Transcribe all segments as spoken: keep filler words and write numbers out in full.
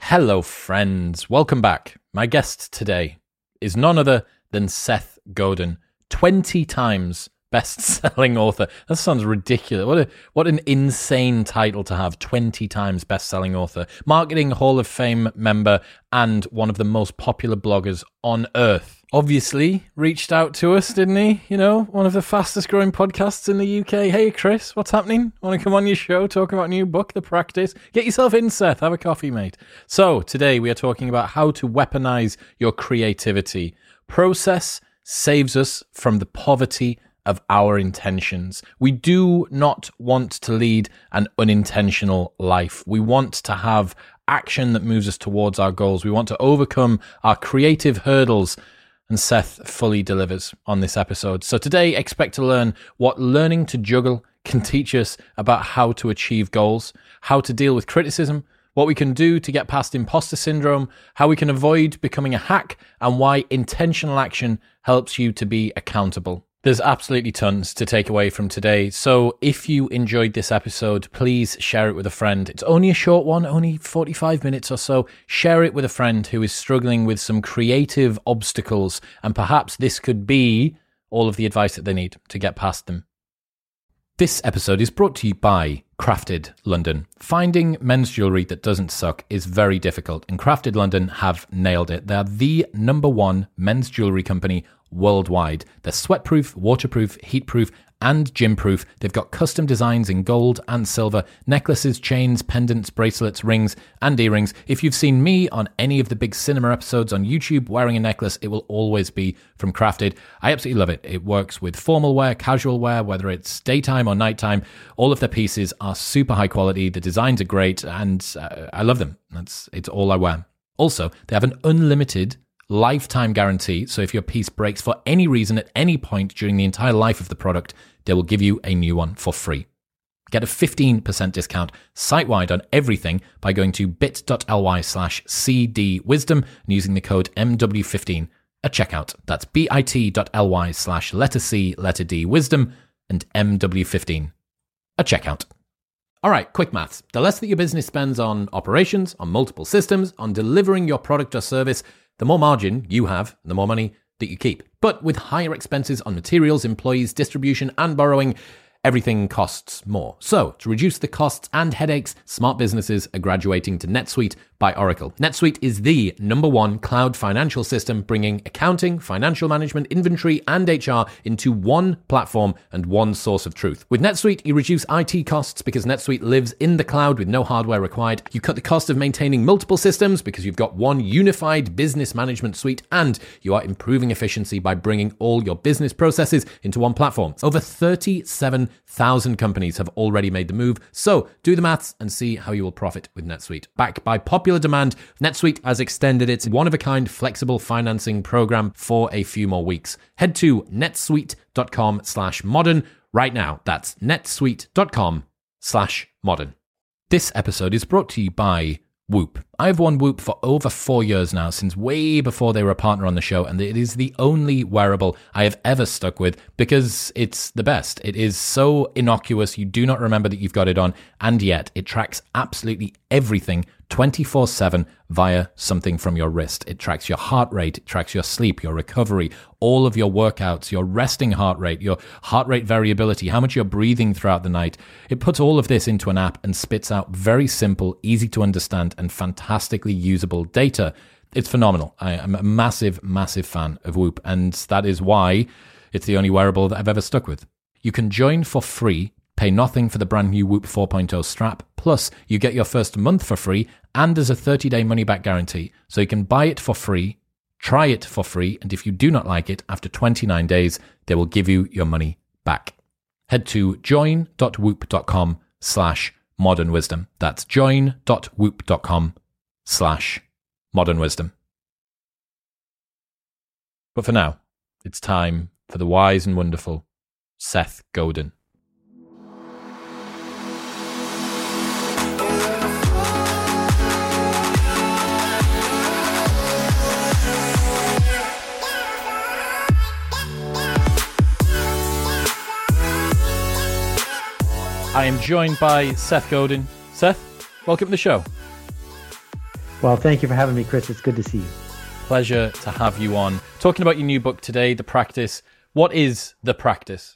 Hello, friends. Welcome back. My guest today is none other than Seth Godin, twenty times best-selling author. That sounds ridiculous. What a what an insane title to have, twenty times best-selling author, Marketing Hall of Fame member, and one of the most popular bloggers on earth. Obviously, reached out to us, didn't he? You know, one of the fastest-growing podcasts in the U K. Hey, Chris, what's happening? Want to come on your show, talk about a new book, The Practice? Get yourself in, Seth. Have a coffee, mate. So, today we are talking about how to weaponize your creativity. Process saves us from the poverty of our intentions. We do not want to lead an unintentional life. We want to have action that moves us towards our goals. We want to overcome our creative hurdles, and Seth fully delivers on this episode. So today, expect to learn what learning to juggle can teach us about how to achieve goals, how to deal with criticism, what we can do to get past imposter syndrome, how we can avoid becoming a hack, and why intentional action helps you to be accountable. There's absolutely tons to take away from today. So if you enjoyed this episode, please share it with a friend. It's only a short one, only forty-five minutes or so. Share it with a friend who is struggling with some creative obstacles, and perhaps this could be all of the advice that they need to get past them. This episode is brought to you by Crafted London. Finding men's jewellery that doesn't suck is very difficult, and Crafted London have nailed it. They're the number one men's jewellery company worldwide. They're sweatproof, waterproof, heatproof, and gym-proof. They've got custom designs in gold and silver, necklaces, chains, pendants, bracelets, rings, and earrings. If you've seen me on any of the big cinema episodes on YouTube wearing a necklace, it will always be from Crafted. I absolutely love it. It works with formal wear, casual wear, whether it's daytime or nighttime. All of their pieces are super high quality. The designs are great, and uh, I love them. That's it's all I wear. Also, they have an unlimited lifetime guarantee, so if your piece breaks for any reason at any point during the entire life of the product, they will give you a new one for free. Get a fifteen percent discount site-wide on everything by going to bit.ly slash cdwisdom and using the code M W fifteen at checkout. That's bit.ly slash letter C, letter D, wisdom, and M W fifteen at checkout. All right, quick maths. The less that your business spends on operations, on multiple systems, on delivering your product or service, the more margin you have, the more money that you keep. But with higher expenses on materials, employees, distribution, and borrowing, everything costs more. So, to reduce the costs and headaches, smart businesses are graduating to NetSuite by Oracle. NetSuite is the number one cloud financial system, bringing accounting, financial management, inventory, and H R into one platform and one source of truth. With NetSuite, you reduce I T costs because NetSuite lives in the cloud with no hardware required. You cut the cost of maintaining multiple systems because you've got one unified business management suite, and you are improving efficiency by bringing all your business processes into one platform. Over thirty-seven thousand companies have already made the move, so do the maths and see how you will profit with NetSuite. Backed by popular demand, NetSuite has extended its one-of-a-kind flexible financing program for a few more weeks. Head to netsuite.com slash modern right now. That's netsuite.com slash modern. This episode is brought to you by Whoop. I've worn Whoop for over four years now, since way before they were a partner on the show, and it is the only wearable I have ever stuck with because it's the best. It is so innocuous, you do not remember that you've got it on, and yet it tracks absolutely everything twenty-four seven via something from your wrist. It tracks your heart rate, it tracks your sleep, your recovery, all of your workouts, your resting heart rate, your heart rate variability, how much you're breathing throughout the night. It puts all of this into an app and spits out very simple, easy to understand, and fantastically usable data. It's phenomenal. I am a massive, massive fan of Whoop, and that is why it's the only wearable that I've ever stuck with. You can join for free, pay nothing for the brand new Whoop four point oh strap, plus you get your first month for free, and there's a thirty-day money-back guarantee. So you can buy it for free, try it for free, and if you do not like it, after twenty-nine days, they will give you your money back. Head to join.whoop.com slash modern wisdom. That's join.whoop.com slash modern wisdom. But for now, it's time for the wise and wonderful Seth Godin. I am joined by Seth Godin. Seth, welcome to the show. Well, thank you for having me, Chris. It's good to see you. Pleasure to have you on. Talking about your new book today, The Practice. What is The Practice?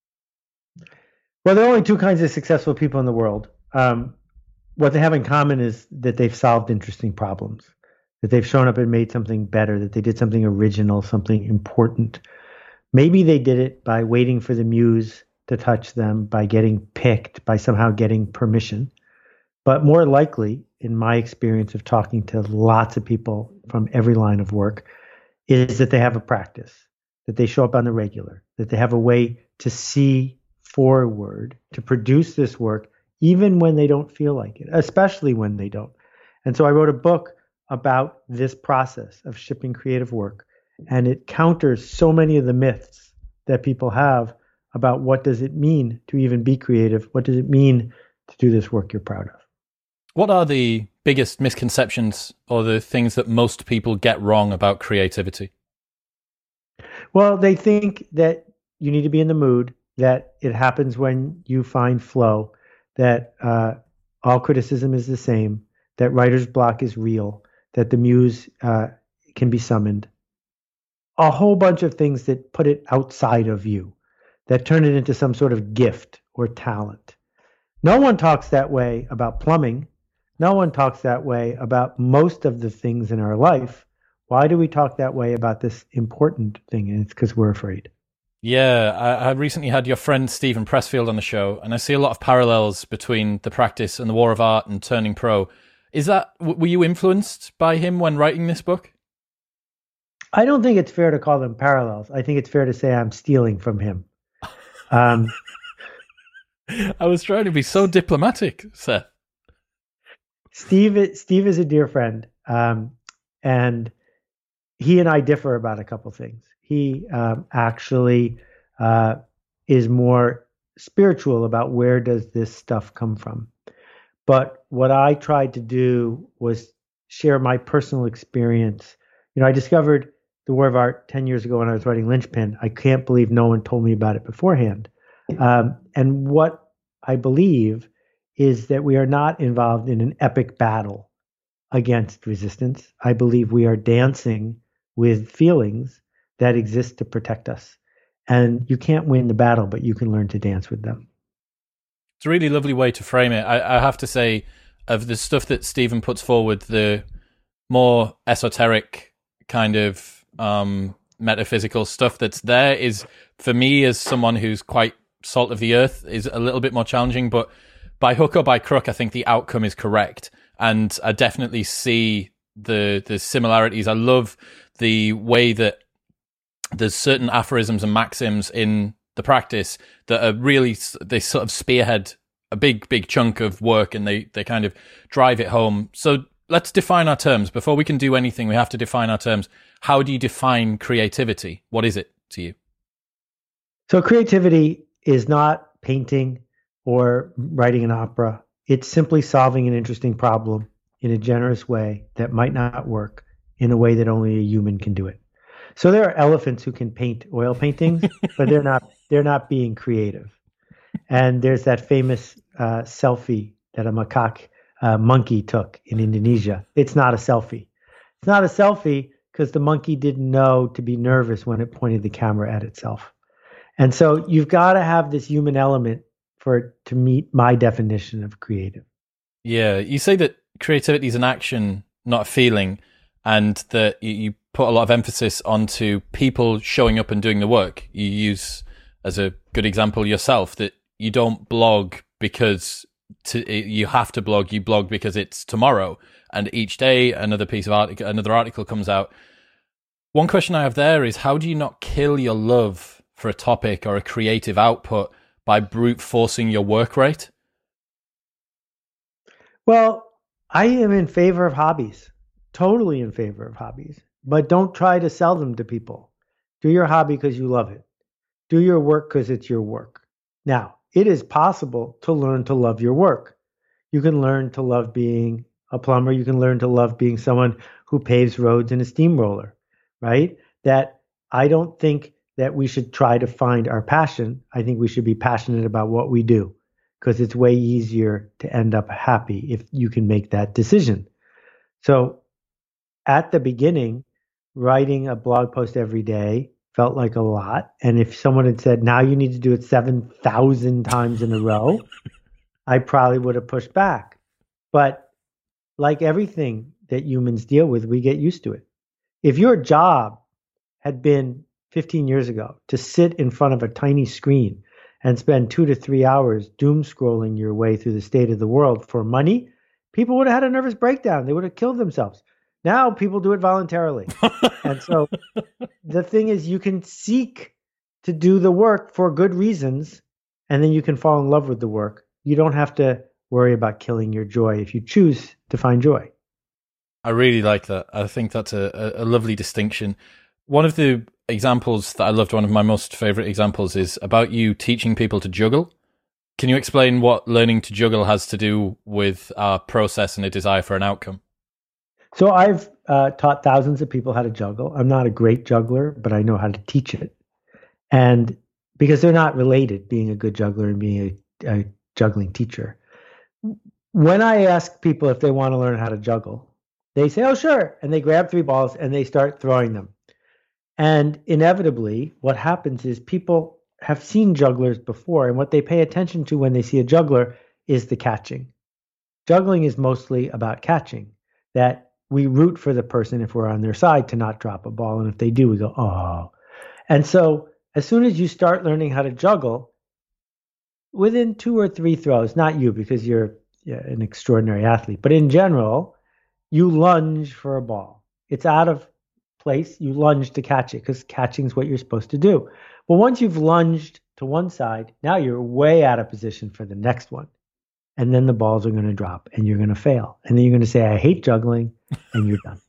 Well, there are only two kinds of successful people in the world. Um, what they have in common is that they've solved interesting problems, that they've shown up and made something better, that they did something original, something important. Maybe they did it by waiting for the muse to touch them, by getting picked, by somehow getting permission. But more likely, in my experience of talking to lots of people from every line of work, is that they have a practice, that they show up on the regular, that they have a way to see forward, to produce this work, even when they don't feel like it, especially when they don't. And so I wrote a book about this process of shipping creative work, and it counters so many of the myths that people have about what does it mean to even be creative? What does it mean to do this work you're proud of? What are the biggest misconceptions or the things that most people get wrong about creativity? Well, they think that you need to be in the mood, that it happens when you find flow, that uh, all criticism is the same, that writer's block is real, that the muse uh, can be summoned. A whole bunch of things that put it outside of you, that turn it into some sort of gift or talent. No one talks that way about plumbing. No one talks that way about most of the things in our life. Why do we talk that way about this important thing? And it's because we're afraid. Yeah, I, I recently had your friend Stephen Pressfield on the show, and I see a lot of parallels between The Practice and The War of Art and Turning Pro. Is that, were you influenced by him when writing this book? I don't think it's fair to call them parallels. I think it's fair to say I'm stealing from him. Um, I was trying to be so diplomatic, Seth. Steve, Steve is a dear friend, um, and he and I differ about a couple things. He um, actually uh, is more spiritual about where does this stuff come from. But what I tried to do was share my personal experience. You know, I discovered The War of Art ten years ago when I was writing Linchpin. I can't believe no one told me about it beforehand. Um, and what I believe is that we are not involved in an epic battle against resistance. I believe we are dancing with feelings that exist to protect us. And you can't win the battle, but you can learn to dance with them. It's a really lovely way to frame it. I, I have to say, of the stuff that Stephen puts forward, the more esoteric kind of um, metaphysical stuff that's there is, for me, as someone who's quite salt of the earth, is a little bit more challenging. But by hook or by crook, I think the outcome is correct. And I definitely see the the similarities. I love the way that there's certain aphorisms and maxims in The Practice that are really, they sort of spearhead a big, big chunk of work, and they, they kind of drive it home. So let's define our terms. Before we can do anything, we have to define our terms. How do you define creativity? What is it to you? So creativity is not painting or writing an opera. It's simply solving an interesting problem in a generous way that might not work in a way that only a human can do it. So there are elephants who can paint oil paintings, but they're not they're not being creative. And there's that famous uh, selfie that a macaque uh, monkey took in Indonesia. It's not a selfie. It's not a selfie because the monkey didn't know to be nervous when it pointed the camera at itself. And so you've got to have this human element for it to meet my definition of creative. Yeah, you say that creativity is an action, not a feeling, and that you, you put a lot of emphasis onto people showing up and doing the work. You use, as a good example, yourself, that you don't blog because to, you have to blog. You blog because it's tomorrow, and each day another piece of article, another article comes out. One question I have there is, how do you not kill your love for a topic or a creative output by brute forcing your work rate? Well, I am in favor of hobbies, totally in favor of hobbies, but don't try to sell them to people. Do your hobby because you love it. Do your work because it's your work. Now, it is possible to learn to love your work. You can learn to love being a plumber. You can learn to love being someone who paves roads in a steamroller, right? That I don't think that we should try to find our passion. I think we should be passionate about what we do, because it's way easier to end up happy if you can make that decision. So at the beginning, writing a blog post every day felt like a lot. And if someone had said, now you need to do it seven thousand times in a row, I probably would have pushed back. But like everything that humans deal with, we get used to it. If your job had been fifteen years ago to sit in front of a tiny screen and spend two to three hours doom scrolling your way through the state of the world for money, people would have had a nervous breakdown. They would have killed themselves. Now people do it voluntarily. And so the thing is, you can seek to do the work for good reasons, and then you can fall in love with the work. You don't have to worry about killing your joy if you choose to find joy. I really like that. I think that's a, a lovely distinction. One of the examples that I loved, one of my most favorite examples, is about you teaching people to juggle. Can you explain what learning to juggle has to do with our process and a desire for an outcome? So I've uh, taught thousands of people how to juggle. I'm not a great juggler, but I know how to teach it. And because they're not related, being a good juggler and being a, a juggling teacher. When I ask people if they want to learn how to juggle, they say, oh, sure. And they grab three balls and they start throwing them. And inevitably, what happens is people have seen jugglers before, and what they pay attention to when they see a juggler is the catching. Juggling is mostly about catching, that we root for the person if we're on their side to not drop a ball. And if they do, we go, oh. And so as soon as you start learning how to juggle, within two or three throws, not you because you're yeah, an extraordinary athlete, but in general, you lunge for a ball. It's out of place. You lunge to catch it because catching is what you're supposed to do. But once you've lunged to one side, now you're way out of position for the next one. And then the balls are going to drop and you're going to fail. And then you're going to say, I hate juggling, and you're done.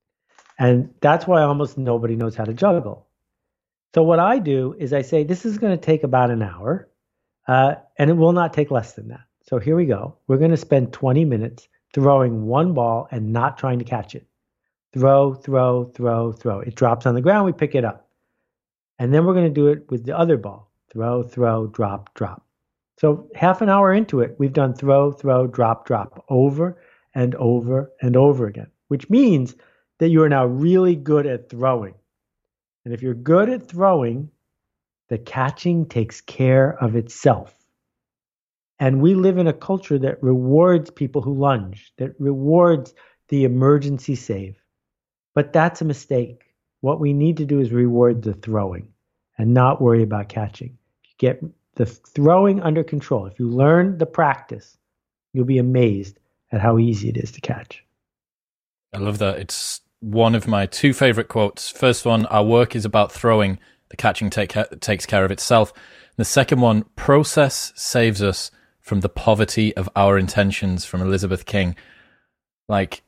And that's why almost nobody knows how to juggle. So what I do is I say, this is going to take about an hour, uh, and it will not take less than that. So here we go. We're going to spend twenty minutes throwing one ball and not trying to catch it. Throw, throw, throw, throw. It drops on the ground, we pick it up. And then we're going to do it with the other ball. Throw, throw, drop, drop. So half an hour into it, we've done throw, throw, drop, drop over and over and over again, which means that you are now really good at throwing. And if you're good at throwing, the catching takes care of itself. And we live in a culture that rewards people who lunge, that rewards the emergency save. But that's a mistake. What we need to do is reward the throwing and not worry about catching. If you get the throwing under control, if you learn the practice, you'll be amazed at how easy it is to catch. I love that. It's one of my two favorite quotes. First one, our work is about throwing, the catching take, takes care of itself. And the second one, process saves us from the poverty of our intentions, from Elizabeth King. Like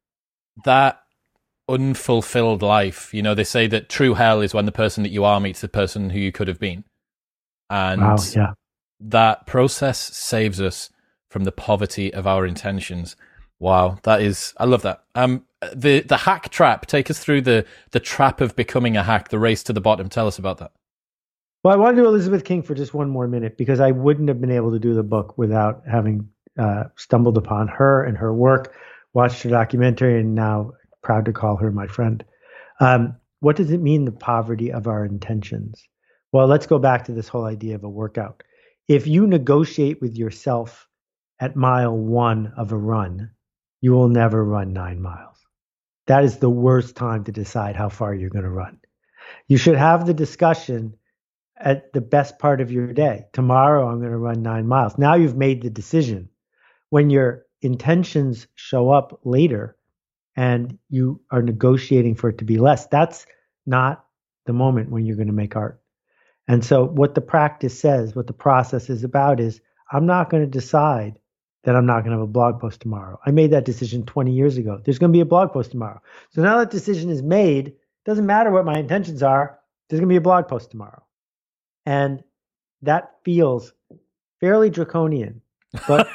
that unfulfilled life, you know, they say that true hell is when the person that you are meets the person who you could have been. And wow, yeah. that process saves us from the poverty of our intentions. Wow, that is, I love that. Um, the the hack trap. Take us through the the trap of becoming a hack, the race to the bottom. Tell us about that. Well, I want to do Elizabeth King for just one more minute because I wouldn't have been able to do the book without having uh, stumbled upon her and her work, watched her documentary, and now proud to call her my friend. Um, what does it mean, the poverty of our intentions? Well, let's go back to this whole idea of a workout. If you negotiate with yourself at mile one of a run, you will never run nine miles. That is the worst time to decide how far you're going to run. You should have the discussion at the best part of your day. Tomorrow, I'm going to run nine miles. Now you've made the decision. When your intentions show up later and you are negotiating for it to be less, that's not the moment when you're going to make art. And so what the practice says, what the process is about is, I'm not going to decide that I'm not going to have a blog post tomorrow. I made that decision twenty years ago. There's going to be a blog post tomorrow. So now that decision is made, it doesn't matter what my intentions are, there's going to be a blog post tomorrow. And that feels fairly draconian. But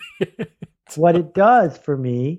what it does for me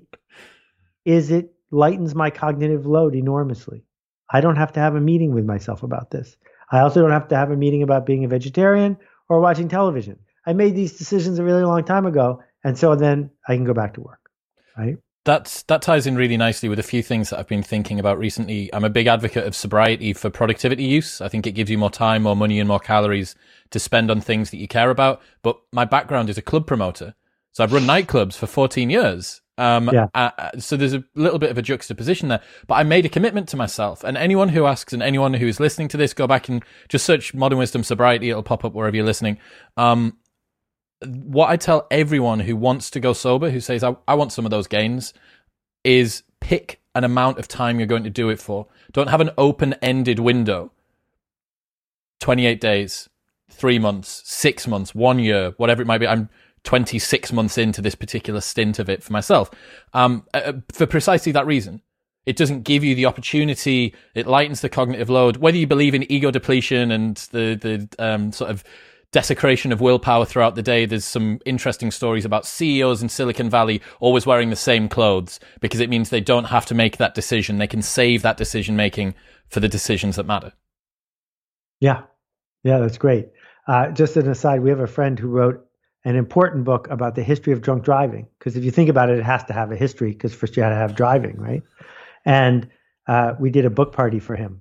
is it lightens my cognitive load enormously. I don't have to have a meeting with myself about this. I also don't have to have a meeting about being a vegetarian or watching television. I made these decisions a really long time ago, and so then I can go back to work, right? that's that ties in really nicely with a few things that I've been thinking about recently. I'm a big advocate of sobriety for productivity use. I think it gives you more time, more money, and more calories to spend on things that you care about. But my background is a club promoter, so I've run nightclubs for fourteen years. Um, yeah. uh, so there's a little bit of a juxtaposition there. But I made a commitment to myself. And anyone who asks, and anyone who is listening to this, go back and just search Modern Wisdom Sobriety. It'll pop up wherever you're listening. Um, what I tell everyone who wants to go sober, who says, I, I want some of those gains, is pick an amount of time you're going to do it for. Don't have an open-ended window. twenty-eight days, three months, six months, one year, whatever it might be. I'm twenty-six months into this particular stint of it for myself, um, uh, for precisely that reason. It doesn't give you the opportunity. It lightens the cognitive load. Whether you believe in ego depletion and the the um, sort of desecration of willpower throughout the day, there's some interesting stories about C E Os in Silicon Valley always wearing the same clothes because it means they don't have to make that decision. They can save that decision making for the decisions that matter. Yeah, yeah, that's great. Uh, just an aside, we have a friend who wrote an important book about the history of drunk driving. Because if you think about it, it has to have a history because first you had to have driving, right? And uh, we did a book party for him.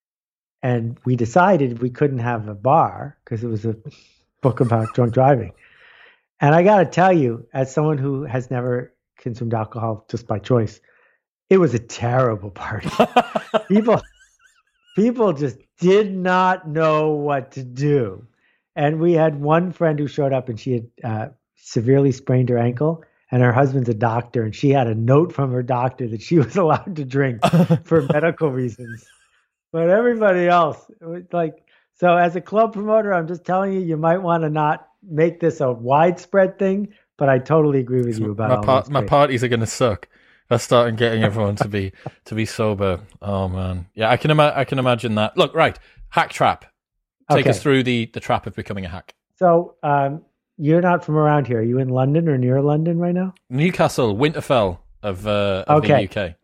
And we decided we couldn't have a bar because it was a book about drunk driving. And I got to tell you, as someone who has never consumed alcohol just by choice, it was a terrible party. people, people just did not know what to do. And we had one friend who showed up and she had uh, severely sprained her ankle, and her husband's a doctor, and she had a note from her doctor that she was allowed to drink for medical reasons. But everybody else, it was like, so as a club promoter, I'm just telling you, you might want to not make this a widespread thing, but I totally agree with you about my, all par- my parties are going to suck. I started getting everyone to be to be sober. Oh man, yeah, I can ima- I can imagine that. Look, right, hack trap. Take okay. us through the, the trap of becoming a hack. So um, you're not from around here. Are you in London or near London right now? Newcastle, Winterfell of, uh, of okay. the U K.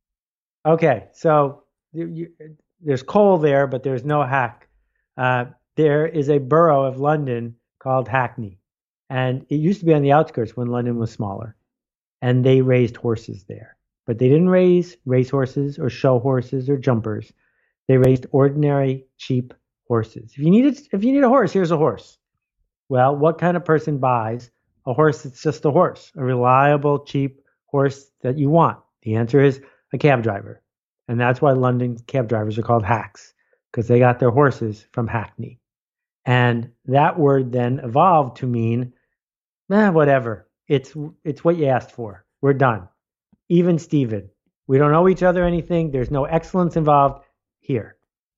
Okay, so you, you, there's coal there, but there's no hack. Uh, there is a borough of London called Hackney, and it used to be on the outskirts when London was smaller, and they raised horses there. But they didn't raise race horses or show horses or jumpers. They raised ordinary, cheap horses. If you need it, if you need a horse, here's a horse. Well, what kind of person buys a horse that's just a horse, a reliable, cheap horse that you want? The answer is a cab driver. And that's why London cab drivers are called hacks, because they got their horses from Hackney. And that word then evolved to mean, eh, whatever. It's it's what you asked for. We're done. Even Steven. We don't owe each other anything. There's no excellence involved here.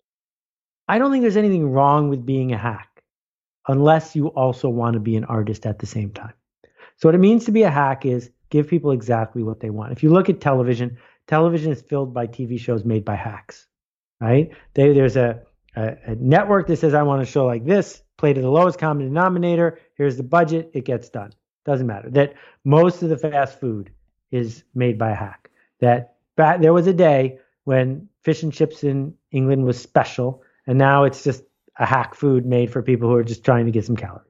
I don't think there's anything wrong with being a hack unless you also want to be an artist at the same time. So what it means to be a hack is give people exactly what they want. If you look at television, television is filled by T V shows made by hacks, right? They, there's a, a, a network that says, I want a show like this, play to the lowest common denominator. Here's the budget. It gets done. Doesn't matter. That most of the fast food is made by a hack. That back, there was a day when fish and chips in England was special, and now it's just a hack food made for people who are just trying to get some calories.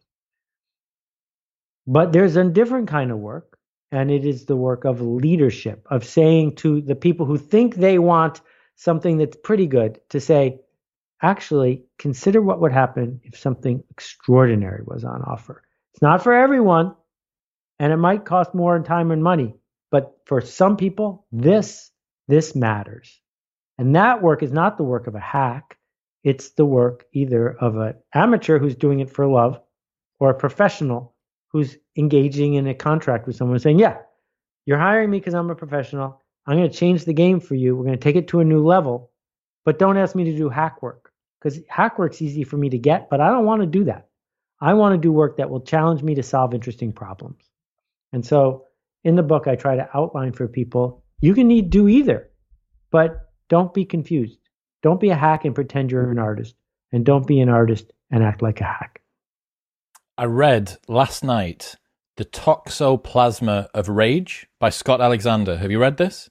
But there's a different kind of work, and it is the work of leadership, of saying to the people who think they want something that's pretty good, to say, actually, consider what would happen if something extraordinary was on offer. It's not for everyone, and it might cost more in time and money, but for some people, this, this matters. And that work is not the work of a hack. It's the work either of an amateur who's doing it for love or a professional who's engaging in a contract with someone saying, yeah, you're hiring me because I'm a professional. I'm going to change the game for you. We're going to take it to a new level, but don't ask me to do hack work, because hack work's easy for me to get, but I don't want to do that. I want to do work that will challenge me to solve interesting problems. And so in the book, I try to outline for people, you can need do either, but don't be confused. Don't be a hack and pretend you're an artist, and don't be an artist and act like a hack. I read last night The Toxoplasma of Rage by Scott Alexander. Have you read this?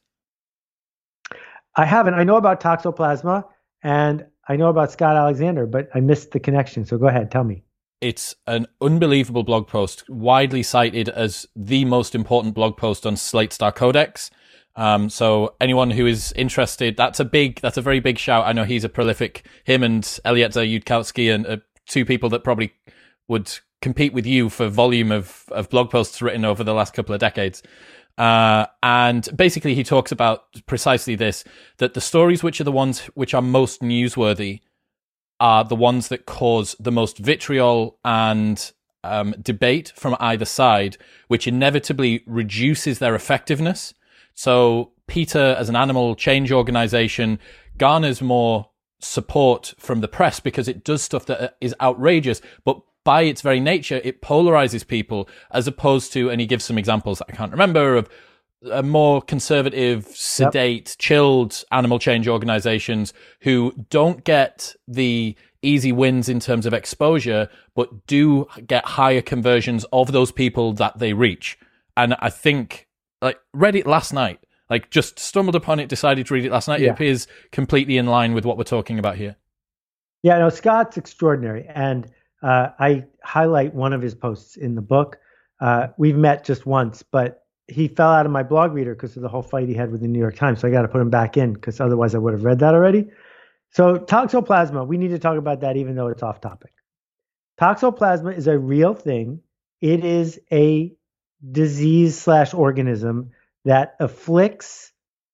I haven't. I know about Toxoplasma and I know about Scott Alexander, but I missed the connection. So go ahead, tell me. It's an unbelievable blog post, widely cited as the most important blog post on Slate Star Codex. Um, so anyone who is interested, that's a big, that's a very big shout. I know he's a prolific, him and Eliezer Yudkowsky, and uh, two people that probably would compete with you for volume of, of blog posts written over the last couple of decades. Uh, and basically he talks about precisely this, that the stories which are the ones which are most newsworthy are the ones that cause the most vitriol and um, debate from either side, which inevitably reduces their effectiveness. So PETA, as an animal change organization, garners more support from the press because it does stuff that is outrageous, but by its very nature, it polarizes people, as opposed to, and he gives some examples that I can't remember, of a more conservative, sedate, yep. chilled animal change organizations who don't get the easy wins in terms of exposure, but do get higher conversions of those people that they reach. And I think, like, read it last night, like just stumbled upon it, decided to read it last night. Yeah. It appears completely in line with what we're talking about here. Yeah, no, Scott's extraordinary. And uh, I highlight one of his posts in the book. Uh, we've met just once, but he fell out of my blog reader because of the whole fight he had with the New York Times. So I got to put him back in because otherwise I would have read that already. So toxoplasma, we need to talk about that even though it's off topic. Toxoplasma is a real thing. It is a disease slash organism that afflicts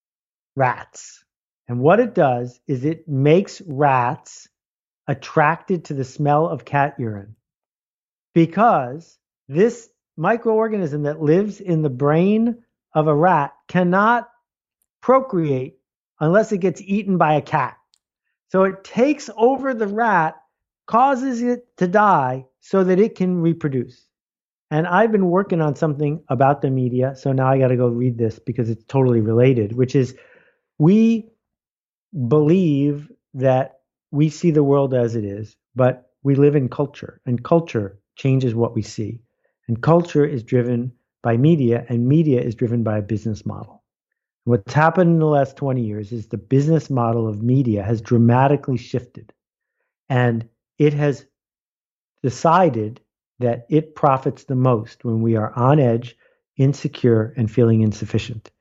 rats. And what it does is it makes rats attracted to the smell of cat urine, because this microorganism that lives in the brain of a rat cannot procreate unless it gets eaten by a cat. So it takes over the rat, causes it to die so that it can reproduce. And I've been working on something about the media, so now I got to go read this because it's totally related, which is we believe that we see the world as it is, but we live in culture, and culture changes what we see. And culture is driven by media, and media is driven by a business model. What's happened in the last twenty years is the business model of media has dramatically shifted, and it has decided that it profits the most when we are on edge, insecure, and feeling insufficient.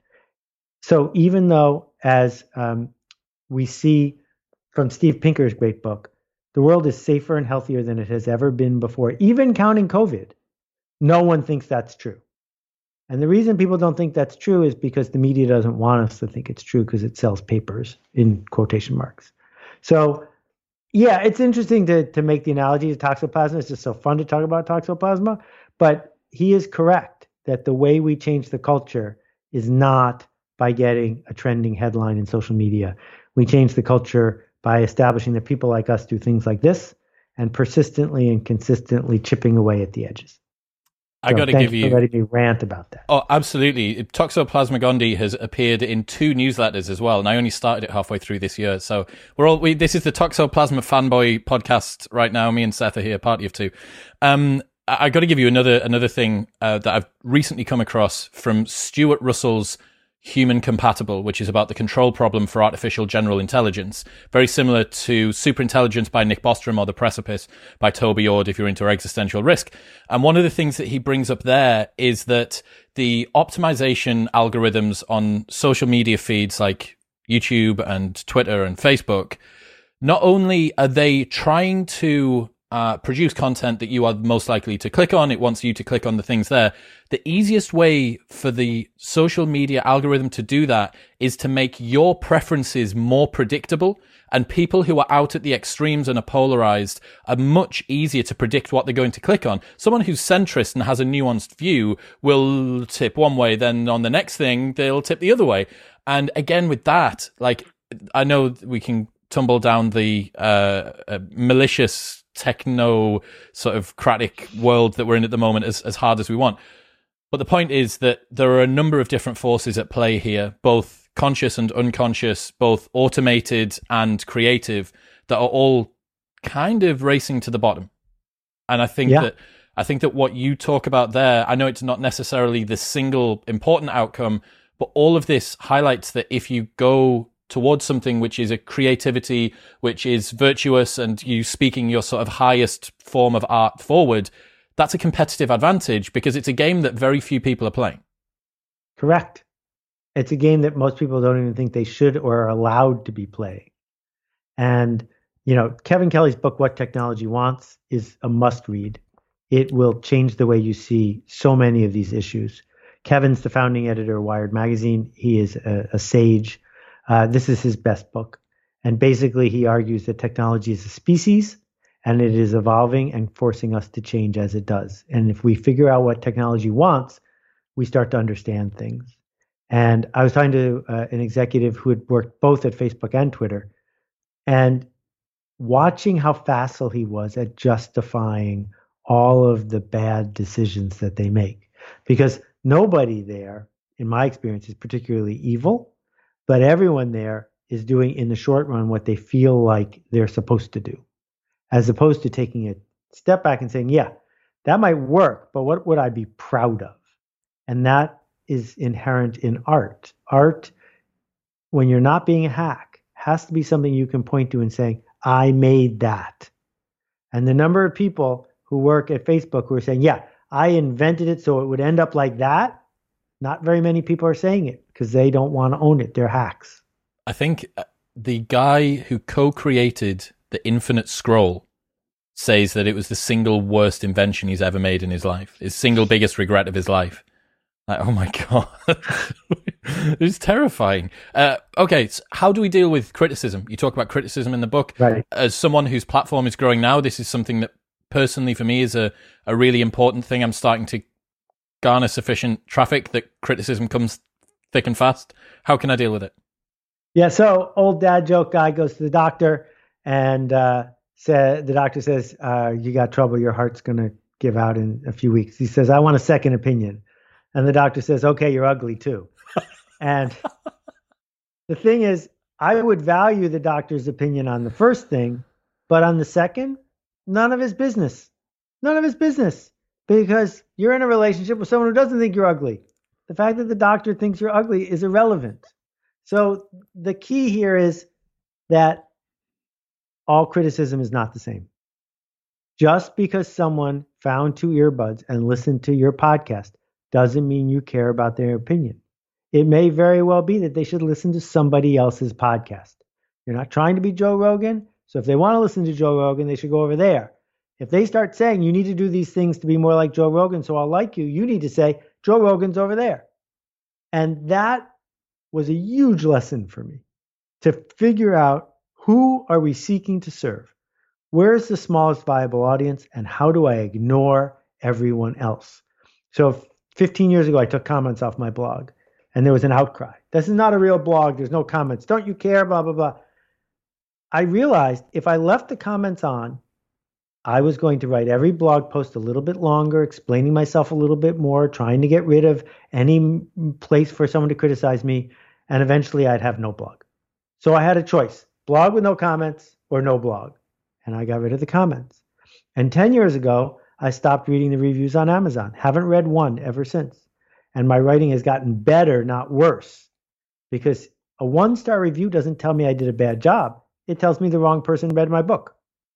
So even though, as um, we see from Steve Pinker's great book, the world is safer and healthier than it has ever been before, even counting COVID, no one thinks that's true. And the reason people don't think that's true is because the media doesn't want us to think it's true because it sells papers in quotation marks. So yeah, it's interesting to, to make the analogy to toxoplasma. It's just so fun to talk about toxoplasma. But he is correct that the way we change the culture is not by getting a trending headline in social media. We change the culture by establishing that people like us do things like this and persistently and consistently chipping away at the edges. I so got to give you for letting me rant about that. Oh, absolutely. Toxoplasma gondii has appeared in two newsletters as well, and I only started it halfway through this year. So we're all we. This is the Toxoplasma fanboy podcast right now. Me and Seth are here, party of two. Um, I, I got to give you another another thing uh, that I've recently come across from Stuart Russell's Human Compatible, which is about the control problem for artificial general intelligence. Very similar to Superintelligence by Nick Bostrom or The Precipice by Toby Ord if you're into existential risk. And one of the things that he brings up there is that the optimization algorithms on social media feeds like YouTube and Twitter and Facebook, not only are they trying to Uh, produce content that you are most likely to click on. It wants you to click on the things there. The easiest way for the social media algorithm to do that is to make your preferences more predictable, and people who are out at the extremes and are polarized are much easier to predict what they're going to click on. Someone who's centrist and has a nuanced view will tip one way, then on the next thing, they'll tip the other way. And again, with that, like, I know we can tumble down the uh, uh, malicious techno sort of cratic world that we're in at the moment as, as hard as we want. But the point is that there are a number of different forces at play here, both conscious and unconscious, both automated and creative, that are all kind of racing to the bottom. And I think yeah. that I think that what you talk about there, I know it's not necessarily the single important outcome, but all of this highlights that if you go towards something which is a creativity, which is virtuous, and you speaking your sort of highest form of art forward, that's a competitive advantage because it's a game that very few people are playing. Correct. It's a game that most people don't even think they should or are allowed to be playing. And, you know, Kevin Kelly's book, What Technology Wants, is a must read. It will change the way you see so many of these issues. Kevin's the founding editor of Wired Magazine. He is a, a sage. Uh, this is his best book. And basically, he argues that technology is a species and it is evolving and forcing us to change as it does. And if we figure out what technology wants, we start to understand things. And I was talking to uh, an executive who had worked both at Facebook and Twitter, and watching how facile he was at justifying all of the bad decisions that they make. Because nobody there, in my experience, is particularly evil, but everyone there is doing in the short run what they feel like they're supposed to do, as opposed to taking a step back and saying, yeah, that might work, but what would I be proud of? And that is inherent in art. Art, when you're not being a hack, has to be something you can point to and saying, I made that. And the number of people who work at Facebook who are saying, yeah, I invented it so it would end up like that, not very many people are saying it because they don't want to own it. They're hacks. I think the guy who co-created the Infinite Scroll says that it was the single worst invention he's ever made in his life, his single biggest regret of his life. Like, oh my God. It's terrifying. Uh, okay, so how do we deal with criticism? You talk about criticism in the book. Right. As someone whose platform is growing now, this is something that personally for me is a, a really important thing. I'm starting to garner sufficient traffic that criticism comes thick and fast. How can I deal with it? Yeah, so old dad joke guy goes to the doctor and uh, said, the doctor says, uh, you got trouble, your heart's going to give out in a few weeks. He says, I want a second opinion. And the doctor says, okay, you're ugly too. And the thing is, I would value the doctor's opinion on the first thing, but on the second, none of his business. None of his business. Because you're in a relationship with someone who doesn't think you're ugly. The fact that the doctor thinks you're ugly is irrelevant. So the key here is that all criticism is not the same. Just because someone found two earbuds and listened to your podcast doesn't mean you care about their opinion. It may very well be that they should listen to somebody else's podcast. You're not trying to be Joe Rogan, so if they want to listen to Joe Rogan, they should go over there. If they start saying you need to do these things to be more like Joe Rogan so I'll like you, you need to say Joe Rogan's over there. And that was a huge lesson for me, to figure out who are we seeking to serve? Where's the smallest viable audience, and how do I ignore everyone else? So fifteen years ago, I took comments off my blog, and there was an outcry. This is not a real blog. There's no comments. Don't you care? Blah, blah, blah. I realized if I left the comments on, I was going to write every blog post a little bit longer, explaining myself a little bit more, trying to get rid of any place for someone to criticize me, and eventually I'd have no blog. So I had a choice, blog with no comments or no blog, and I got rid of the comments. And ten years ago, I stopped reading the reviews on Amazon. Haven't read one ever since. And my writing has gotten better, not worse, because a one-star review doesn't tell me I did a bad job. It tells me the wrong person read my book.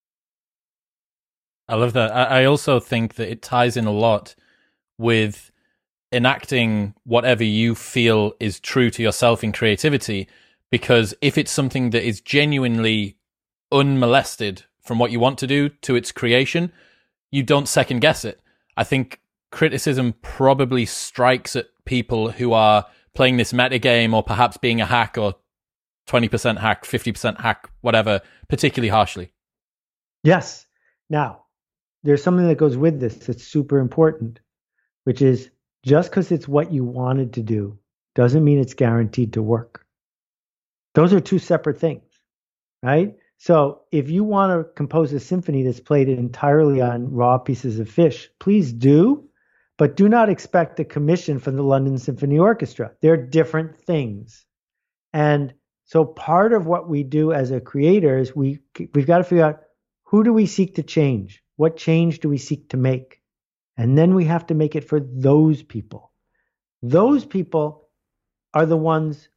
I love that. I, I also think that it ties in a lot with enacting whatever you feel is true to yourself in creativity, because if it's something that is genuinely unmolested from what you want to do to its creation, you don't second guess it. I think criticism probably strikes at people who are playing this metagame or perhaps being a hack or twenty percent hack, fifty percent hack, whatever, particularly harshly. Yes. Now, there's something that goes with this that's super important, which is just because it's what you wanted to do doesn't mean it's guaranteed to work. Those are two separate things, right? So if you want to compose a symphony that's played entirely on raw pieces of fish, please do, but do not expect a commission from the London Symphony Orchestra. They're different things. And so part of what we do as a creator is we, we've got to figure out, who do we seek to change? What change do we seek to make? And then we have to make it for those people. Those people are the ones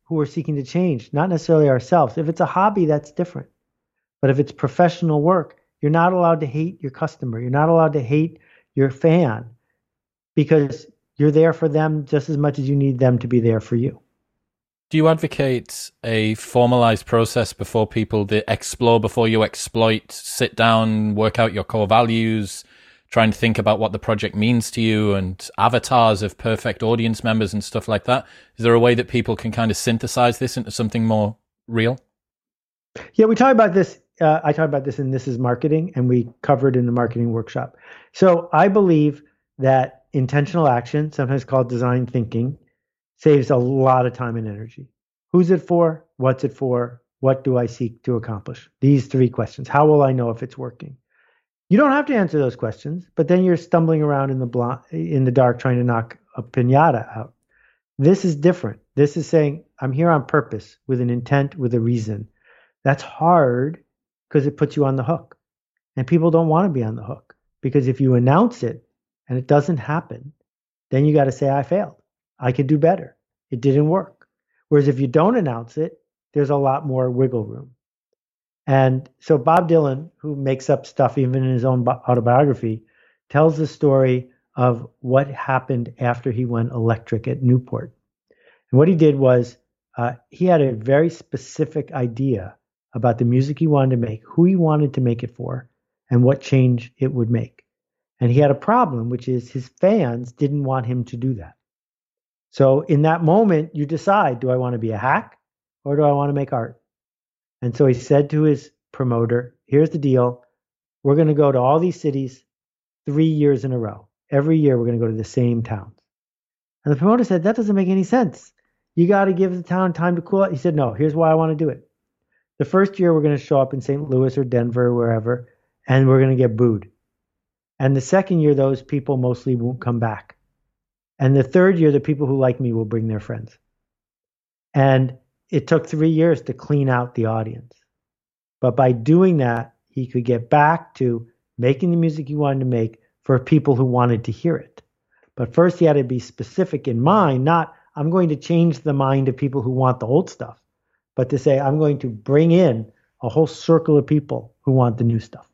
who are seeking to change, not necessarily ourselves. If it's a hobby, that's different. But if it's professional work, you're not allowed to hate your customer. You're not allowed to hate your fan because you're there for them just as much as you need them to be there for you. Do you advocate a formalized process before people to explore, before you exploit, sit down, work out your core values, try and think about what the project means to you and avatars of perfect audience members and stuff like that? Is there a way that people can kind of synthesize this into something more real? Yeah, we talk about this. Uh, I talk about this in This Is Marketing, and we covered in the marketing workshop. So I believe that intentional action, sometimes called design thinking, saves a lot of time and energy. Who's it for? What's it for? What do I seek to accomplish? These three questions. How will I know if it's working? You don't have to answer those questions, but then you're stumbling around in the bl- in the dark trying to knock a piñata out. This is different. This is saying, I'm here on purpose, with an intent, with a reason. That's hard because it puts you on the hook. And people don't want to be on the hook, because if you announce it and it doesn't happen, then you got to say, I failed. I could do better. It didn't work. Whereas if you don't announce it, there's a lot more wiggle room. And so Bob Dylan, who makes up stuff even in his own autobiography, tells the story of what happened after he went electric at Newport. And what he did was uh, he had a very specific idea about the music he wanted to make, who he wanted to make it for, and what change it would make. And he had a problem, which is his fans didn't want him to do that. So in that moment, you decide, do I want to be a hack or do I want to make art? And so he said to his promoter, here's the deal. We're going to go to all these cities three years in a row. Every year, we're going to go to the same towns. And the promoter said, that doesn't make any sense. You got to give the town time to cool out. He said, no, here's why I want to do it. The first year, we're going to show up in Saint Louis or Denver or wherever, and we're going to get booed. And the second year, those people mostly won't come back. And the third year, the people who like me will bring their friends. And it took three years to clean out the audience. But by doing that, he could get back to making the music he wanted to make for people who wanted to hear it. But first, he had to be specific in mind, not I'm going to change the mind of people who want the old stuff, but to say I'm going to bring in a whole circle of people who want the new stuff.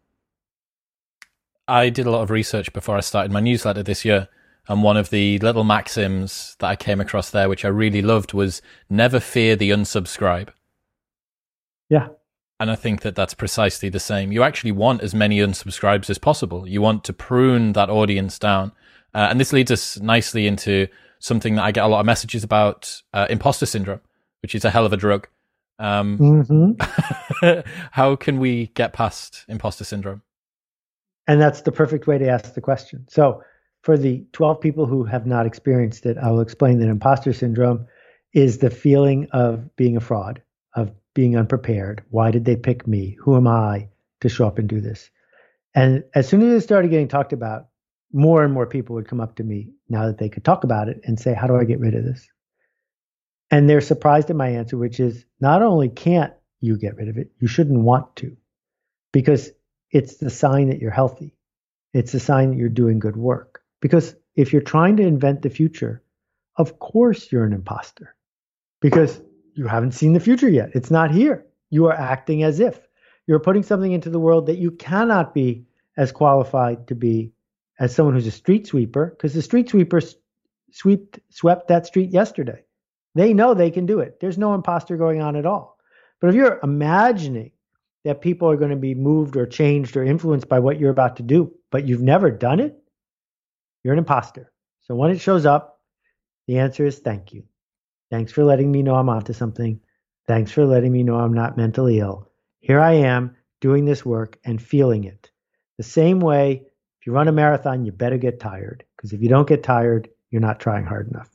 I did a lot of research before I started my newsletter this year. And one of the little maxims that I came across there, which I really loved, was never fear the unsubscribe. Yeah. And I think that that's precisely the same. You actually want as many unsubscribes as possible. You want to prune that audience down. Uh, and this leads us nicely into something that I get a lot of messages about, uh, imposter syndrome, which is a hell of a drug. Um, mm-hmm. How can we get past imposter syndrome? And that's the perfect way to ask the question. So for the twelve people who have not experienced it, I will explain that imposter syndrome is the feeling of being a fraud, of being unprepared. Why did they pick me? Who am I to show up and do this? And as soon as it started getting talked about, more and more people would come up to me now that they could talk about it and say, how do I get rid of this? And they're surprised at my answer, which is not only can't you get rid of it, you shouldn't want to, because it's the sign that you're healthy. It's the sign that you're doing good work. Because if you're trying to invent the future, of course you're an imposter, because you haven't seen the future yet. It's not here. You are acting as if you're putting something into the world that you cannot be as qualified to be as someone who's a street sweeper, because the street sweeper swept, swept that street yesterday. They know they can do it. There's no imposter going on at all. But if you're imagining that people are going to be moved or changed or influenced by what you're about to do, but you've never done it, you're an imposter. So when it shows up, the answer is thank you. Thanks for letting me know I'm onto something. Thanks for letting me know I'm not mentally ill. Here I am doing this work and feeling it. The same way, if you run a marathon, you better get tired, because if you don't get tired, you're not trying hard enough.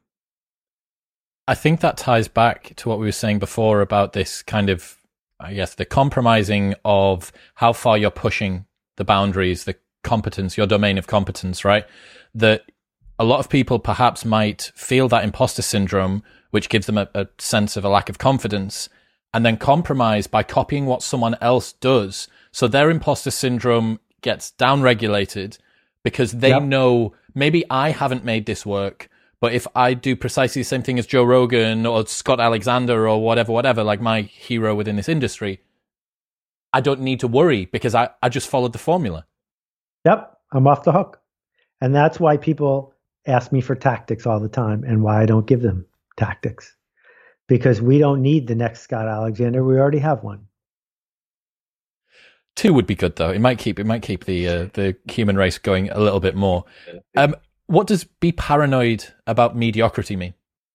I think that ties back to what we were saying before about this kind of, I guess, the compromising of how far you're pushing the boundaries, the competence, your domain of competence, right? That a lot of people perhaps might feel that imposter syndrome, which gives them a, a sense of a lack of confidence, and then compromise by copying what someone else does. So their imposter syndrome gets downregulated because they yep. know maybe I haven't made this work, But if I do precisely the same thing as Joe Rogan or Scott Alexander or whatever, whatever, like my hero within this industry, I don't need to worry because I, I just followed the formula. Yep, I'm off the hook. And that's why people ask me for tactics all the time and why I don't give them tactics. Because we don't need the next Scott Alexander. We already have one. Two would be good, though. It might keep it might keep the uh, the human race going a little bit more. Um, what does be paranoid about mediocrity mean?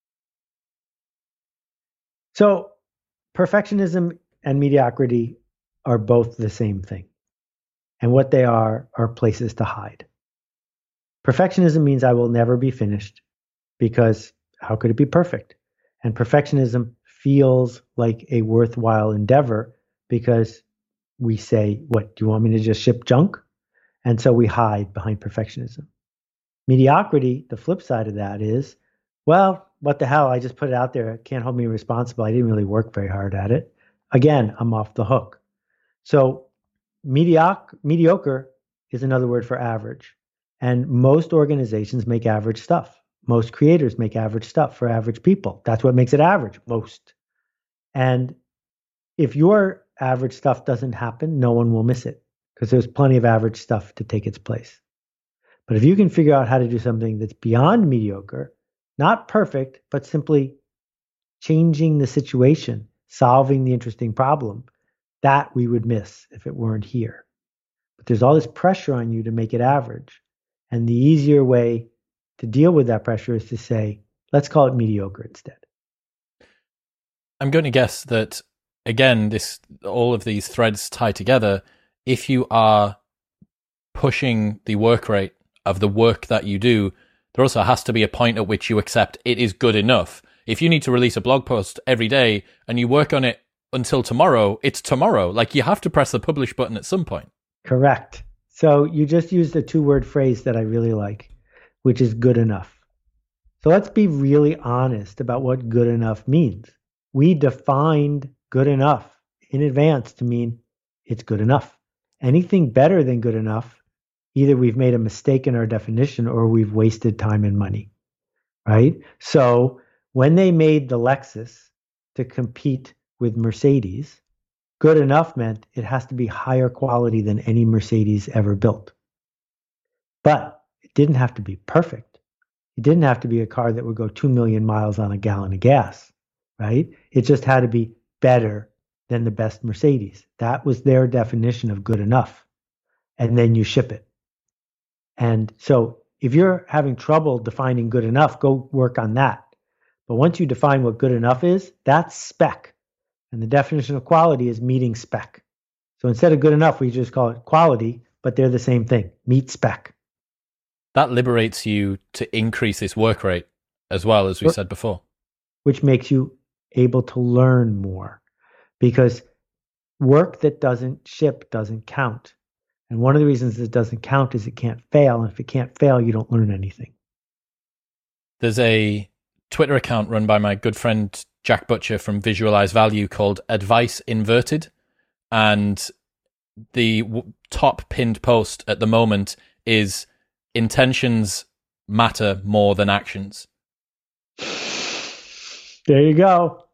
So perfectionism and mediocrity are both the same thing. And what they are are places to hide. Perfectionism means I will never be finished because how could it be perfect? And perfectionism feels like a worthwhile endeavor because we say, what, do you want me to just ship junk? And so we hide behind perfectionism. Mediocrity, the flip side of that is, well, what the hell? I just put it out there. It can't hold me responsible. I didn't really work very hard at it. Again, I'm off the hook. So mediocre, mediocre is another word for average. And most organizations make average stuff. Most creators make average stuff for average people. That's what makes it average, most. And if your average stuff doesn't happen, no one will miss it because there's plenty of average stuff to take its place. But if you can figure out how to do something that's beyond mediocre, not perfect, but simply changing the situation, solving the interesting problem, that we would miss if it weren't here. But there's all this pressure on you to make it average. And the easier way to deal with that pressure is to say, let's call it mediocre instead. I'm going to guess that, again, this all of these threads tie together. If you are pushing the work rate of the work that you do, there also has to be a point at which you accept it is good enough. If you need to release a blog post every day and you work on it until tomorrow, it's tomorrow. Like, you have to press the publish button at some point. Correct. So you just used a two-word phrase that I really like, which is good enough. So let's be really honest about what good enough means. We defined good enough in advance to mean it's good enough. Anything better than good enough, either we've made a mistake in our definition or we've wasted time and money, right? So when they made the Lexus to compete with Mercedes, good enough meant it has to be higher quality than any Mercedes ever built. But it didn't have to be perfect. It didn't have to be a car that would go two million miles on a gallon of gas, right? It just had to be better than the best Mercedes. That was their definition of good enough. And then you ship it. And so if you're having trouble defining good enough, go work on that. But once you define what good enough is, that's spec. And the definition of quality is meeting spec. So instead of good enough, we just call it quality, but they're the same thing, meet spec. That liberates you to increase this work rate as well, as we said before. Which makes you able to learn more, because work that doesn't ship doesn't count. And one of the reasons it doesn't count is it can't fail. And if it can't fail, you don't learn anything. There's a Twitter account run by my good friend Jack Butcher from Visualize Value called Advice Inverted. And the w- top pinned post at the moment is intentions matter more than actions. There you go.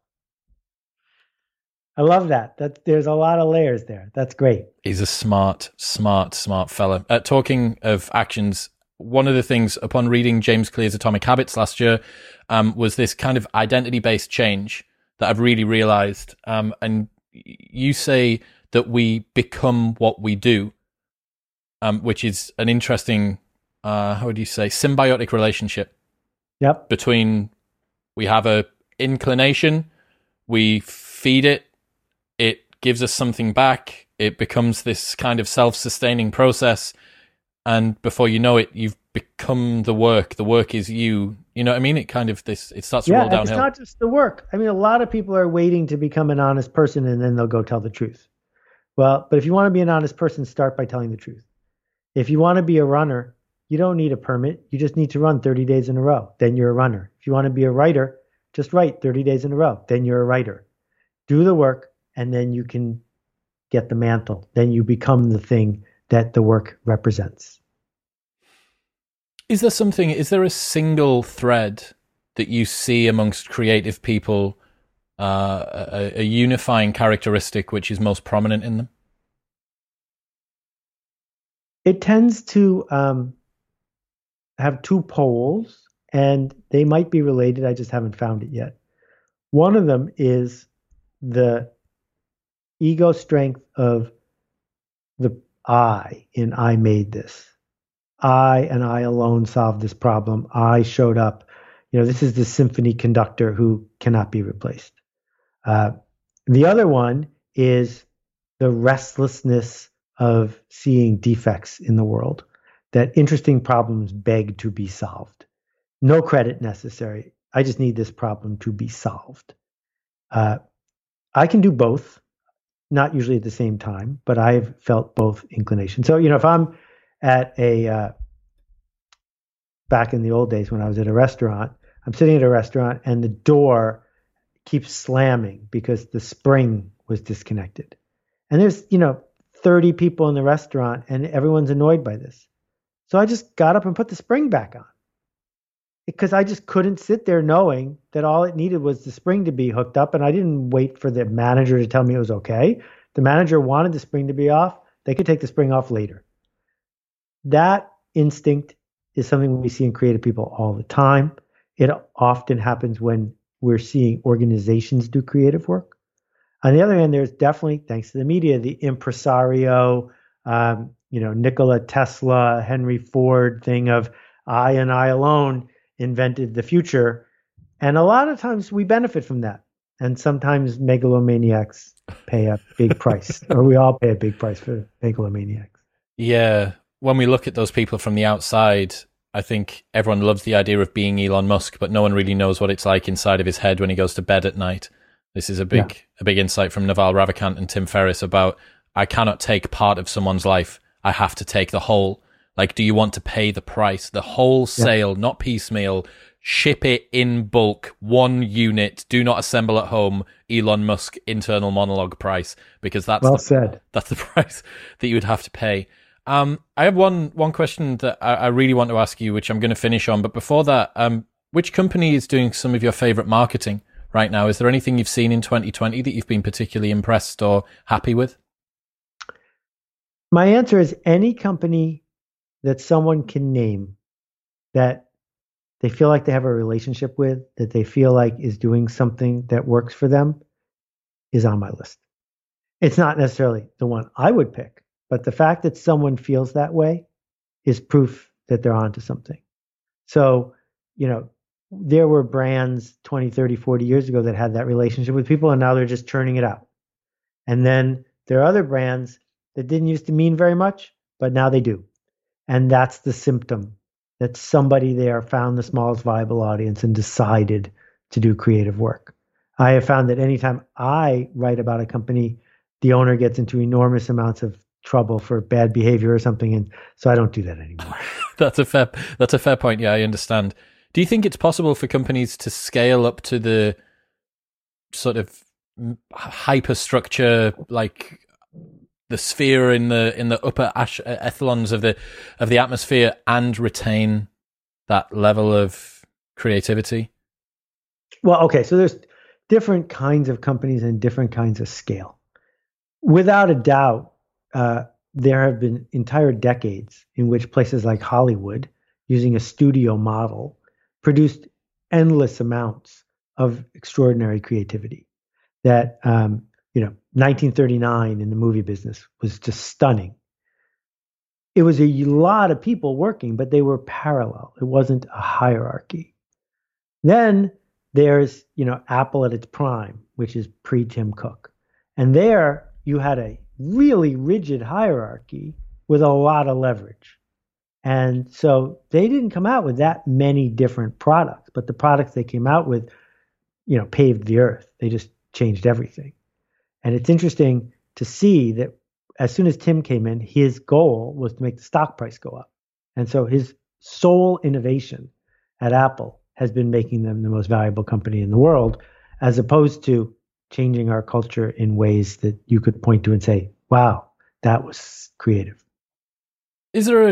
I love that. That there's a lot of layers there. That's great. He's a smart, smart, smart fella. Uh, talking of actions, one of the things upon reading James Clear's Atomic Habits last year um, was this kind of identity-based change that I've really realized. Um, and you say that we become what we do, um, which is an interesting, uh, how would you say, symbiotic relationship. Yep. Between, we have a inclination, we feed it, it gives us something back, it becomes this kind of self-sustaining process, and before you know it, you've become the work. The work is you. You know what I mean? It kind of, this, it starts to yeah, roll downhill. It's not just the work. I mean, a lot of people are waiting to become an honest person and then they'll go tell the truth. Well, but if you want to be an honest person, start by telling the truth. If you want to be a runner, you don't need a permit. You just need to run thirty days in a row. Then you're a runner. If you want to be a writer, just write thirty days in a row. Then you're a writer. Do the work, and then you can get the mantle. Then you become the thing that the work represents. Is there something, is there a single thread that you see amongst creative people, uh, a, a unifying characteristic which is most prominent in them? It tends to um, have two poles, and they might be related. I just haven't found it yet. One of them is the ego strength of the I in I made this. I and I alone solved this problem. I showed up. You know, this is the symphony conductor who cannot be replaced. Uh, the other one is the restlessness of seeing defects in the world, that interesting problems beg to be solved. No credit necessary. I just need this problem to be solved. Uh, I can do both, not usually at the same time, but I've felt both inclinations. So, you know, if I'm at a, uh, back in the old days when I was at a restaurant, I'm sitting at a restaurant and the door keeps slamming because the spring was disconnected. And there's, you know, thirty people in the restaurant and everyone's annoyed by this. So I just got up and put the spring back on because I just couldn't sit there knowing that all it needed was the spring to be hooked up. And I didn't wait for the manager to tell me it was okay. The manager wanted the spring to be off. They could take the spring off later. That instinct is something we see in creative people all the time. It often happens when we're seeing organizations do creative work. On the other hand, there's definitely, thanks to the media, the impresario, um, you know, Nikola Tesla, Henry Ford thing of I and I alone invented the future. And a lot of times we benefit from that. And sometimes megalomaniacs pay a big price, or we all pay a big price for megalomaniacs. Yeah. When we look at those people from the outside, I think everyone loves the idea of being Elon Musk, but no one really knows what it's like inside of his head when he goes to bed at night. This is a big, yeah. a big insight from Naval Ravikant and Tim Ferriss about, I cannot take part of someone's life. I have to take the whole. Like, do you want to pay the price? The whole sale, yeah. Not piecemeal. Ship it in bulk, one unit. Do not assemble at home. Elon Musk internal monologue price, because that's well the, said. That's the price that you would have to pay. Um, I have one one question that I, I really want to ask you, which I'm going to finish on. But before that, um, which company is doing some of your favorite marketing right now? Is there anything you've seen in twenty twenty that you've been particularly impressed or happy with? My answer is any company that someone can name that they feel like they have a relationship with, that they feel like is doing something that works for them, is on my list. It's not necessarily the one I would pick, but the fact that someone feels that way is proof that they're onto something. So, you know, there were brands twenty, thirty, forty years ago that had that relationship with people, and now they're just churning it out. And then there are other brands that didn't used to mean very much, but now they do. And that's the symptom that somebody there found the smallest viable audience and decided to do creative work. I have found that anytime I write about a company, the owner gets into enormous amounts of trouble for bad behavior or something, and so I don't do that anymore. That's a fair that's a fair point. Yeah, I understand. Do you think it's possible for companies to scale up to the sort of hyperstructure, like the sphere in the in the upper ash- echelons of the of the atmosphere, and retain that level of creativity? Well, okay, so there's different kinds of companies and different kinds of scale. Without a doubt, uh, there have been entire decades in which places like Hollywood, using a studio model, produced endless amounts of extraordinary creativity. That um, you know, nineteen thirty-nine in the movie business was just stunning. It was a lot of people working, but they were parallel. It wasn't a hierarchy. Then there's, you know, Apple at its prime, which is pre-Tim Cook. And there you had a really rigid hierarchy with a lot of leverage. And so they didn't come out with that many different products, but the products they came out with, you know, paved the earth. They just changed everything. And it's interesting to see that as soon as Tim came in, his goal was to make the stock price go up. And so his sole innovation at Apple has been making them the most valuable company in the world, as opposed to changing our culture in ways that you could point to and say, wow, that was creative. Is there a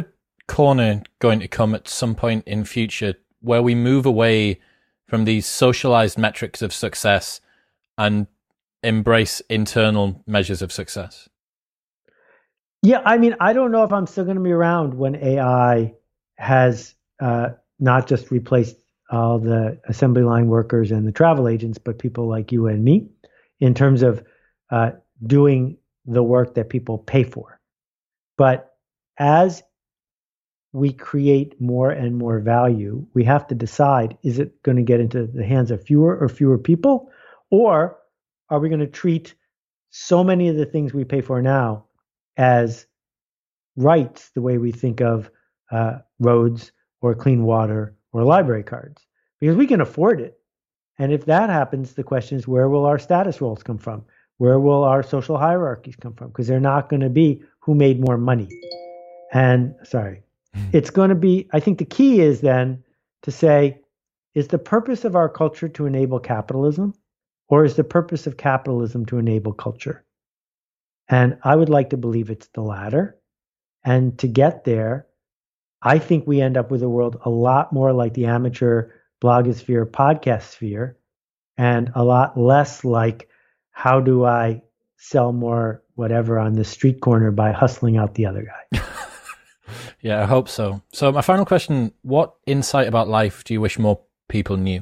corner going to come at some point in future where we move away from these socialized metrics of success and embrace internal measures of success? Yeah, I mean, I don't know if I'm still going to be around when A I has uh, not just replaced all the assembly line workers and the travel agents, but people like you and me in terms of uh, doing the work that people pay for. But as we create more and more value, we have to decide, is it going to get into the hands of fewer or fewer people? Or are we going to treat so many of the things we pay for now as rights, the way we think of uh, roads or clean water or library cards? Because we can afford it. And if that happens, the question is, where will our status roles come from? Where will our social hierarchies come from? Because they're not going to be who made more money. And sorry, it's going to be, I think the key is then to say, is the purpose of our culture to enable capitalism, or is the purpose of capitalism to enable culture? And I would like to believe it's the latter. And to get there, I think we end up with a world a lot more like the amateur blogosphere, podcast sphere, and a lot less like, how do I sell more whatever on the street corner by hustling out the other guy? Yeah, I hope so. So my final question, what insight about life do you wish more people knew?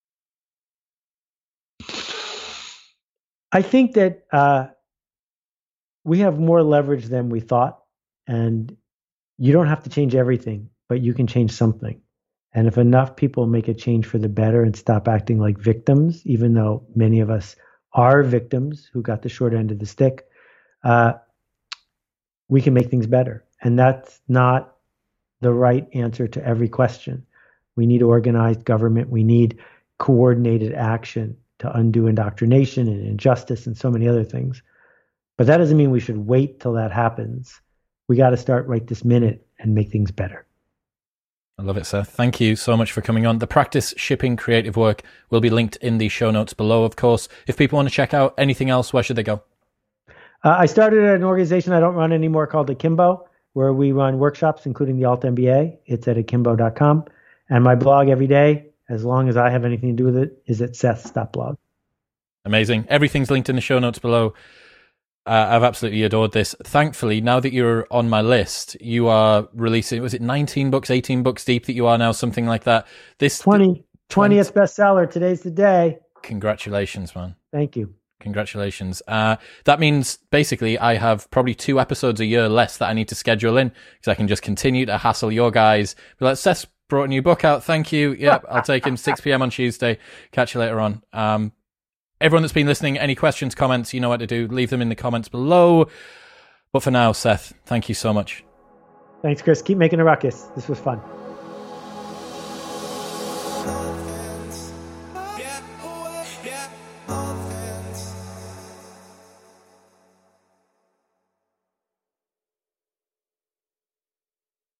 I think that uh, we have more leverage than we thought, and you don't have to change everything, but you can change something. And if enough people make a change for the better and stop acting like victims, even though many of us are victims who got the short end of the stick, uh, we can make things better. And that's not the right answer to every question. We need organized government. We need coordinated action to undo indoctrination and injustice and so many other things. But that doesn't mean we should wait till that happens. We got to start right this minute and make things better. I love it, Seth. Thank you so much for coming on. The Practice Shipping Creative Work will be linked in the show notes below, of course. If people want to check out anything else, where should they go? Uh, I started an organization I don't run anymore called Akimbo, where we run workshops, including the Alt M B A. It's at akimbo dot com. And my blog every day, as long as I have anything to do with it, is at seths dot blog. Amazing. Everything's linked in the show notes below. Uh, I've absolutely adored this. Thankfully, now that you're on my list, you are releasing, was it nineteen books, eighteen books deep that you are now, something like that? This twenty, twentieth bestseller. Today's the day. Congratulations, man. Thank you. Congratulations. Uh, that means basically I have probably two episodes a year less that I need to schedule in, because I can just continue to hassle your guys. Be like, Seth's brought a new book out. Thank you. Yep, I'll take him six p.m. on Tuesday. Catch you later on. Um, everyone that's been listening, any questions, comments, you know what to do. Leave them in the comments below. But for now, Seth, thank you so much. Thanks, Chris. Keep making a ruckus. This was fun.